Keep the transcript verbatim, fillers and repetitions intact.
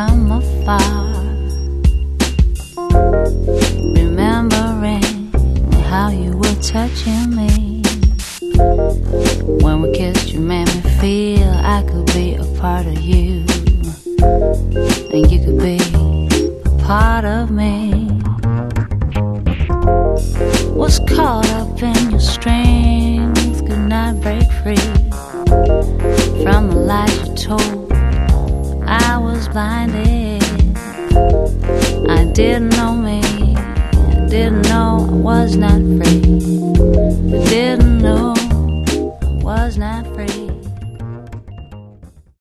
from afar, remembering how you were touching me. When we kissed, you made me feel I could be a part of you, and you could be a part of me. Was caught up in your strings, could not break free from the lies you told. I was blinded. I didn't know me. I didn't know I was not free. I didn't know I was not free.